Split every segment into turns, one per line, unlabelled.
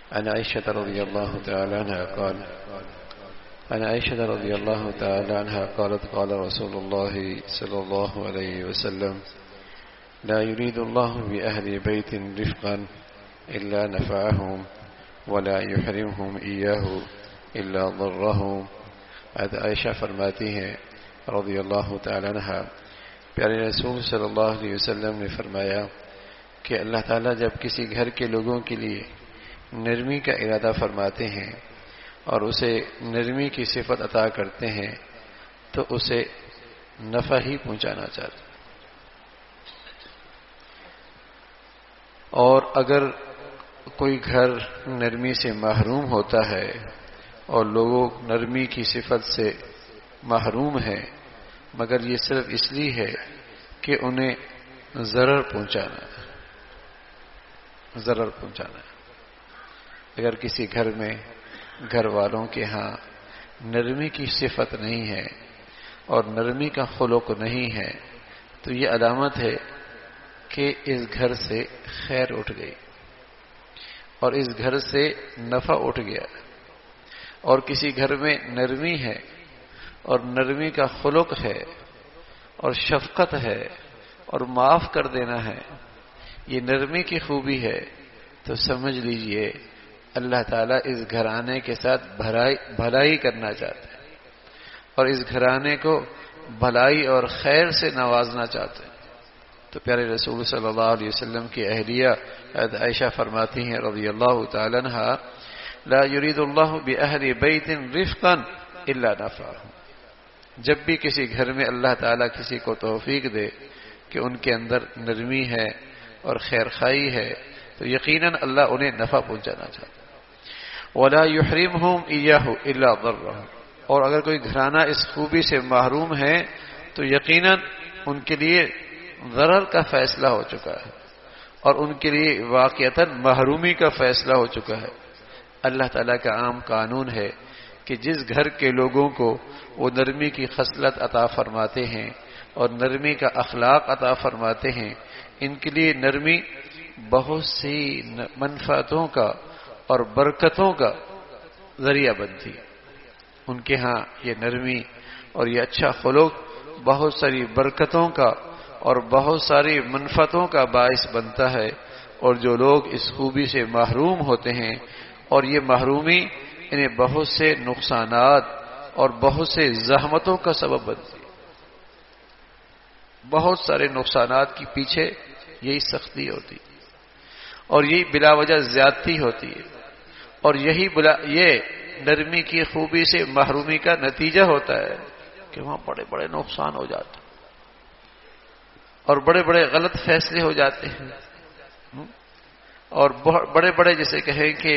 عن عائشة رضي الله تعالى عنها عن عائشة رضي الله تعالى عنها قالت قال رسول الله صلى الله عليه وسلم لا يريد الله بأهل بيت رفقا إلا نفعهم ولا يحرمهم إياه إلا ضرهم. عائشہ فرماتی ہیں رضی اللہ تعالی عنہ پیارے رسول صلی اللہ علیہ وسلم نے فرمایا کہ اللہ تعالیٰ جب کسی گھر کے لوگوں کے لیے نرمی کا ارادہ فرماتے ہیں اور اسے نرمی کی صفت عطا کرتے ہیں تو اسے نفع ہی پہنچانا چاہتے ہیں. اور اگر کوئی گھر نرمی سے محروم ہوتا ہے اور لوگوں نرمی کی صفت سے محروم ہیں مگر یہ صرف اس لیے ہے کہ انہیں ضرر پہنچانا ہے. اگر کسی گھر میں گھر والوں کے ہاں نرمی کی صفت نہیں ہے اور نرمی کا خلق نہیں ہے تو یہ علامت ہے کہ اس گھر سے خیر اٹھ گئی اور اس گھر سے نفع اٹھ گیا. اور کسی گھر میں نرمی ہے اور نرمی کا خلق ہے اور شفقت ہے اور معاف کر دینا ہے، یہ نرمی کی خوبی ہے، تو سمجھ لیجئے اللہ تعالیٰ اس گھرانے کے ساتھ بھلائی کرنا چاہتے ہیں اور اس گھرانے کو بھلائی اور خیر سے نوازنا چاہتے ہیں. تو پیارے رسول صلی اللہ علیہ وسلم کی اہلیہ عائشہ فرماتی ہیں رضی اللہ تعالی عنہا لا يريد الله بأهل بيت رفقا الا نفعهم. جب بھی کسی گھر میں اللہ تعالیٰ کسی کو توفیق دے کہ ان کے اندر نرمی ہے اور خیر خواہی ہے تو یقیناً اللہ انہیں نفع پہنچانا چاہتا ہے. ولا يحرمهم اياه الا ضرهم. اور اگر کوئی گھرانہ اس خوبی سے محروم ہے تو یقیناً ان کے لیے ضرر کا فیصلہ ہو چکا ہے اور ان کے لیے واقعتاً محرومی کا فیصلہ ہو چکا ہے. اللہ تعالیٰ کا عام قانون ہے کہ جس گھر کے لوگوں کو وہ نرمی کی خصلت عطا فرماتے ہیں اور نرمی کا اخلاق عطا فرماتے ہیں ان کے لیے نرمی بہت سی منفعتوں کا اور برکتوں کا ذریعہ بنتی ہے. ان کے ہاں یہ نرمی اور یہ اچھا خلق بہت ساری برکتوں کا اور بہت ساری منفعتوں کا باعث بنتا ہے. اور جو لوگ اس خوبی سے محروم ہوتے ہیں اور یہ محرومی انہیں بہت سے نقصانات اور بہت سے زحمتوں کا سبب بنتی ہے. بہت سارے نقصانات کے پیچھے یہی سختی ہوتی ہے اور یہی بلا وجہ زیادتی ہوتی ہے اور یہ نرمی کی خوبی سے محرومی کا نتیجہ ہوتا ہے کہ وہاں بڑے بڑے نقصان ہو جاتے ہیں اور بڑے بڑے غلط فیصلے ہو جاتے ہیں اور بڑے بڑے جیسے کہیں کہ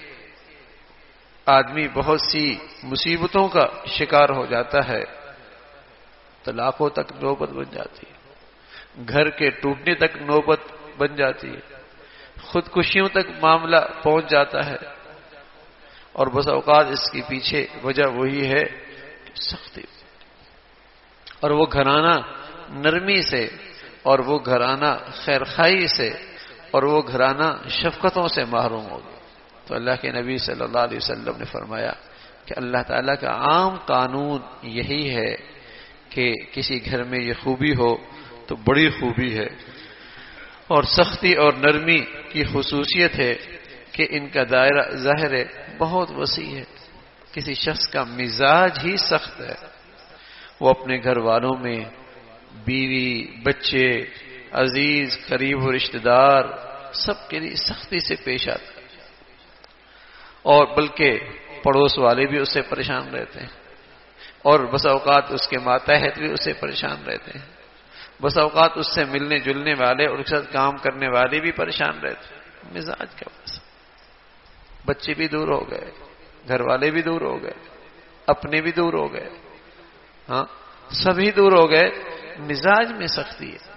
آدمی بہت سی مصیبتوں کا شکار ہو جاتا ہے، طلاقوں تک نوبت بن جاتی ہے، گھر کے ٹوٹنے تک نوبت بن جاتی ہے، خودکشیوں تک معاملہ پہنچ جاتا ہے. اور بس اوقات اس کے پیچھے وجہ وہی ہے کہ سختی اور وہ گھرانہ نرمی سے اور وہ گھرانہ خیرخواہی سے اور وہ گھرانہ شفقتوں سے محروم ہو گیا. تو اللہ کے نبی صلی اللہ علیہ وسلم نے فرمایا کہ اللہ تعالیٰ کا عام قانون یہی ہے کہ کسی گھر میں یہ خوبی ہو تو بڑی خوبی ہے اور سختی اور نرمی کی خصوصیت ہے کہ ان کا دائرہ ظاہر ہے بہت وسیع ہے. کسی شخص کا مزاج ہی سخت ہے، وہ اپنے گھر والوں میں بیوی، بچے، عزیز، قریب و رشتہ دار سب کے لیے سختی سے پیش آتا ہے اور بلکہ پڑوس والے بھی اس سے پریشان رہتے ہیں اور بس اوقات اس کے ماتحت بھی اس سے پریشان رہتے ہیں. بس اوقات اس سے ملنے جلنے والے اور اس کے ساتھ کام کرنے والے بھی پریشان رہتے ہیں. مزاج کا واسطہ، بچے بھی دور ہو گئے، گھر والے بھی دور ہو گئے، اپنے بھی دور ہو گئے، ہاں سبھی دور ہو گئے. مزاج میں سختی ہے،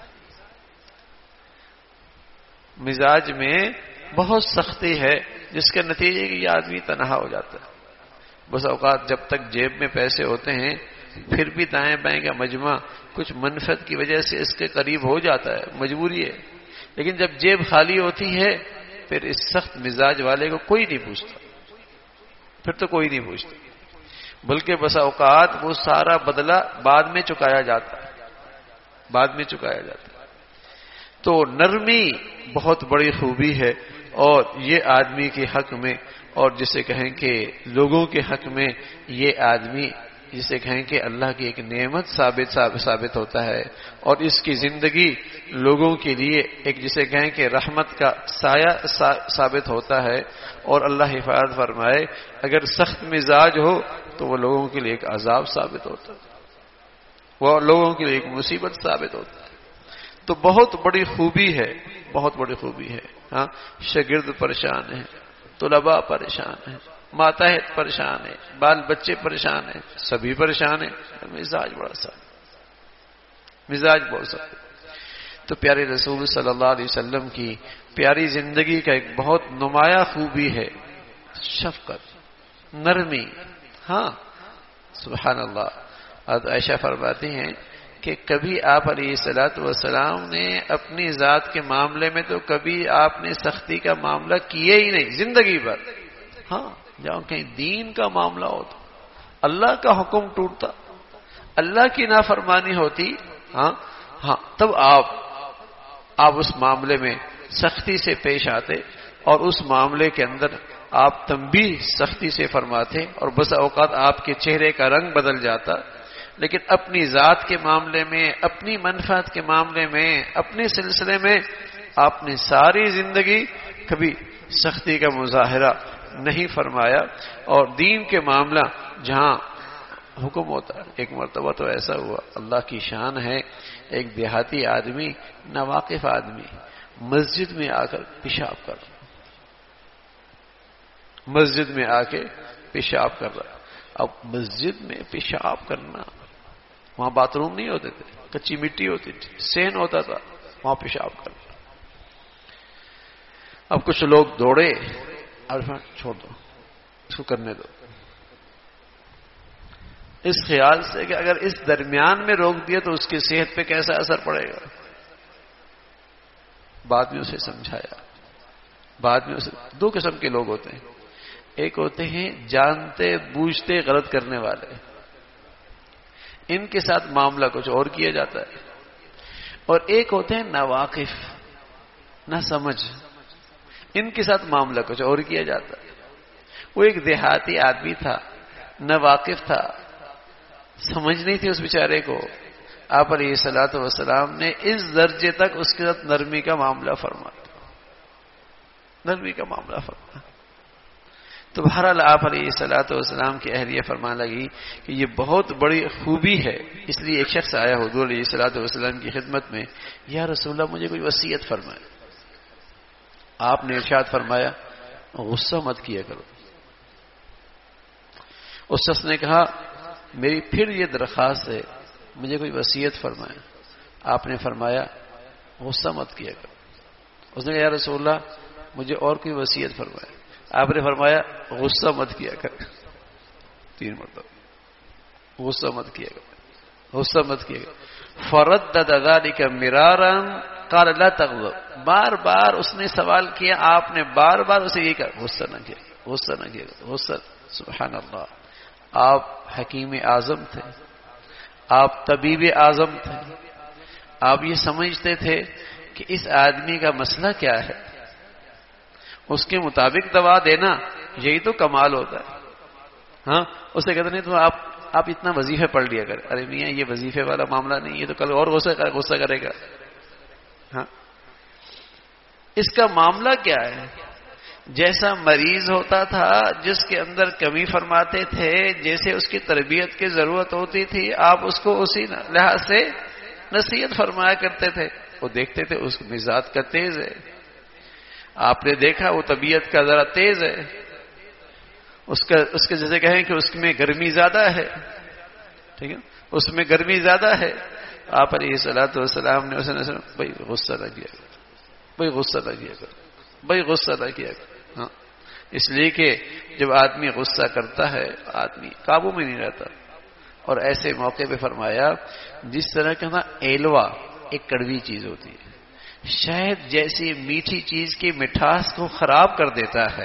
مزاج میں بہت سختی ہے جس کے نتیجے کہ یہ آدمی تنہا ہو جاتا ہے. بس اوقات جب تک جیب میں پیسے ہوتے ہیں پھر بھی دائیں بائیں کا مجمع کچھ منفعت کی وجہ سے اس کے قریب ہو جاتا ہے، مجبوری ہے. لیکن جب جیب خالی ہوتی ہے پھر اس سخت مزاج والے کو کوئی نہیں پوچھتا، پھر تو کوئی نہیں پوچھتا، بلکہ بس اوقات وہ سارا بدلہ بعد میں چکایا جاتا ہے، بعد میں چکایا جاتا ہے۔ تو نرمی بہت بڑی خوبی ہے، اور یہ آدمی کے حق میں، اور جسے کہیں کہ لوگوں کے حق میں، یہ آدمی جسے کہیں کہ اللہ کی ایک نعمت ثابت ہوتا ہے، اور اس کی زندگی لوگوں کے لیے ایک جسے کہیں کہ رحمت کا سایہ ثابت ہوتا ہے، اور اللہ حفاظت فرمائے اگر سخت مزاج ہو تو وہ لوگوں کے لیے ایک عذاب ثابت ہوتا ہے، وہ لوگوں کے لیے ایک مصیبت ثابت ہوتا ہے۔ تو بہت بڑی خوبی ہے، بہت بڑی خوبی ہے۔ ہاں، شاگرد پریشان ہیں، طلباء پریشان ہیں، ماتحت پریشان ہیں، بال بچے پریشان ہیں، سبھی پریشان ہیں، مزاج بڑا سا، مزاج بہت سا۔ تو پیارے رسول صلی اللہ علیہ وسلم کی پیاری زندگی کا ایک بہت نمایاں خوبی ہے شفقت، نرمی۔ ہاں سبحان اللہ، حضرت عائشہ فرماتی ہیں کہ کبھی آپ علیہ الصلوۃ والسلام نے اپنی ذات کے معاملے میں تو کبھی آپ نے سختی کا معاملہ کیے ہی نہیں زندگی بھر۔ ہاں، جہاں کہیں دین کا معاملہ ہوتا، اللہ کا حکم ٹوٹتا، اللہ کی نافرمانی ہوتی، ہاں تب آپ اس معاملے میں سختی سے پیش آتے، اور اس معاملے کے اندر آپ تنبیہ سختی سے فرماتے، اور بس اوقات آپ کے چہرے کا رنگ بدل جاتا۔ لیکن اپنی ذات کے معاملے میں، اپنی منفعت کے معاملے میں، اپنے سلسلے میں آپ نے ساری زندگی کبھی سختی کا مظاہرہ نہیں فرمایا۔ اور دین کے معاملہ جہاں حکم ہوتا ہے، ایک مرتبہ تو ایسا ہوا، اللہ کی شان ہے، ایک دیہاتی آدمی، ناواقف آدمی مسجد میں آ کر پیشاب کر رہا، مسجد میں آ کے پیشاب کر رہا۔ اب مسجد میں پیشاب کرنا، وہاں باتھ روم نہیں ہوتے تھے، کچی مٹی ہوتی تھی، سین ہوتا تھا، وہاں پیشاب کرنا۔ اب کچھ لوگ دوڑے، اور چھوڑ دو اس کو کرنے دو، اس خیال سے کہ اگر اس درمیان میں روک دیا تو اس کی صحت پہ کیسا اثر پڑے گا۔ بعد میں اسے سمجھایا، بعد میں اسے دو قسم کے لوگ ہوتے ہیں، ایک ہوتے ہیں جانتے بوجھتے غلط کرنے والے، ان کے ساتھ معاملہ کچھ اور کیا جاتا ہے، اور ایک ہوتے ہیں ناواقف، نہ سمجھ، ان کے ساتھ معاملہ کچھ اور کیا جاتا ہے۔ وہ ایک دیہاتی آدمی تھا، ناواقف تھا، سمجھ نہیں تھی اس بیچارے کو، آپ علیہ الصلوۃ والسلام نے اس درجے تک اس کے ساتھ نرمی کا معاملہ فرمایا، نرمی کا معاملہ فرمایا۔ تو بہرحال آپ علیہ الصلوۃ والسلام کی اہلیہ فرمانے لگی کہ یہ بہت بڑی خوبی ہے۔ اس لیے ایک شخص آیا حضور علیہ الصلوۃ والسلام کی خدمت میں، یا رسول اللہ مجھے کوئی وصیت فرمائے۔ آپ نے ارشاد فرمایا غصہ مت کیا کرو۔ اس شخص نے کہا میری پھر یہ درخواست ہے، مجھے کوئی وصیت فرمائے۔ آپ نے فرمایا غصہ مت کیا کرو۔ اس نے کہا یا رسول اللہ مجھے اور کوئی وصیت فرمائے۔ آپ نے فرمایا غصہ مت کیا کر، 3 مرتبہ غصہ مت کیا کر، غصہ مت کیا کر۔ فردد ذلك مرارا قال لا تغضب، بار بار اس نے سوال کیا، آپ نے بار بار اسے یہ کہا غصہ نہ کیا، غصہ نہ کیا، غصہ۔ سبحان اللہ، آپ حکیم اعظم تھے، آپ طبیب اعظم تھے، آپ یہ سمجھتے تھے کہ اس آدمی کا مسئلہ کیا ہے، اس کے مطابق دوا دینا، یہی تو کمال ہوتا ہے۔ ہاں، اسے کہتے نہیں تو آپ اتنا وظیفے پڑھ لیا کر۔ ارے میاں یہ وظیفے والا معاملہ نہیں، یہ تو کل اور غصہ کرے گا۔ ہاں، اس کا معاملہ کیا ہے؟ جیسا مریض ہوتا تھا جس کے اندر کمی فرماتے تھے، جیسے اس کی تربیت کی ضرورت ہوتی تھی، آپ اس کو اسی لحاظ سے نصیحت فرمایا کرتے تھے۔ وہ دیکھتے تھے اس مزاج کا تیز ہے، آپ نے دیکھا وہ طبیعت کا ذرا تیز ہے، اس کے جیسے کہیں کہ اس میں گرمی زیادہ ہے، ٹھیک ہے، اس میں گرمی زیادہ ہے۔ آپ علیہ الصلوۃ والسلام نے اسے بھائی غصہ نہ کیا کرو، بھائی غصہ نہ کیا کرو، بھائی غصہ نہ کیا کرو۔ ہاں، اس لیے کہ جب آدمی غصہ کرتا ہے آدمی قابو میں نہیں رہتا۔ اور ایسے موقع پہ فرمایا جس طرح کا نا ایلوا ایک کڑوی چیز ہوتی ہے، شہد جیسی میٹھی چیز کی مٹھاس کو خراب کر دیتا ہے.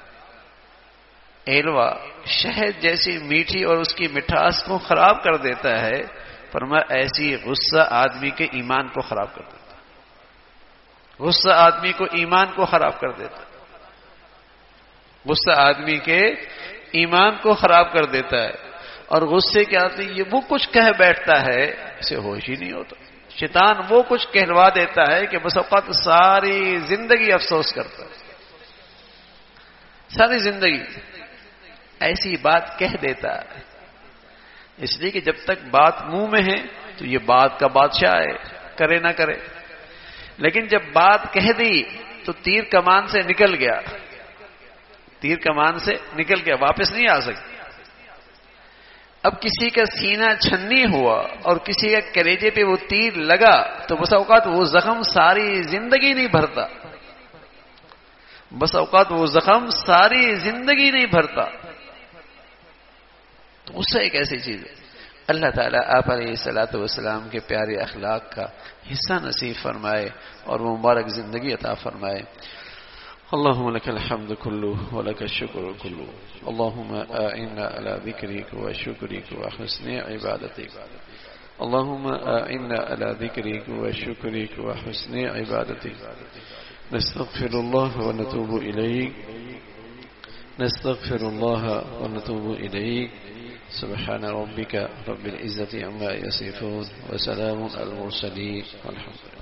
ایلوا شہد جیسی میٹھی اور اس کی مٹھاس کو خراب کر دیتا ہے. فرمایا ایسی غصہ آدمی کے ایمان کو خراب کر دیتا ہے. غصہ آدمی کو ایمان کو خراب کر دیتا ہے. غصہ آدمی کے ایمان کو خراب کر دیتا ہے. اور غصے کے آدمی یہ وہ کچھ کہہ بیٹھتا ہے اسے ہوش ہی نہیں ہوتا. شیطان وہ کچھ کہلوا دیتا ہے کہ بس اوقات ساری زندگی افسوس کرتا ہے. ساری زندگی ایسی بات کہہ دیتا ہے. اس لیے کہ جب تک بات منہ میں ہے تو یہ بات کا بادشاہ ہے، کرے نہ کرے. لیکن جب بات کہہ دی تو تیر کمان سے نکل گیا. تیر کمان سے نکل گیا، واپس نہیں آ سکتی. اب کسی کا سینہ چھنی ہوا اور کسی کا کلیجے پہ وہ تیر لگا تو بس اوقات وہ زخم ساری زندگی نہیں بھرتا. بس اوقات وہ زخم ساری زندگی نہیں بھرتا. تو غصہ ایک ایسی چیز ہے. اللہ تعالیٰ آپ علیہ الصلوۃ والسلام کے پیارے اخلاق کا حصہ نصیب فرمائے اور وہ مبارک زندگی عطا فرمائے. اللهم لك الحمد كله ولك الشكر كله. اللهم أعنا على ذكرك وشكرك وحسن عبادتك. اللهم أعنا على ذكرك وشكرك وحسن عبادتك. نستغفر الله ونتوب إليك. نستغفر الله ونتوب إليك. سبحان ربك رب العزة عما يصفون وسلام على المرسلين والحمد لله.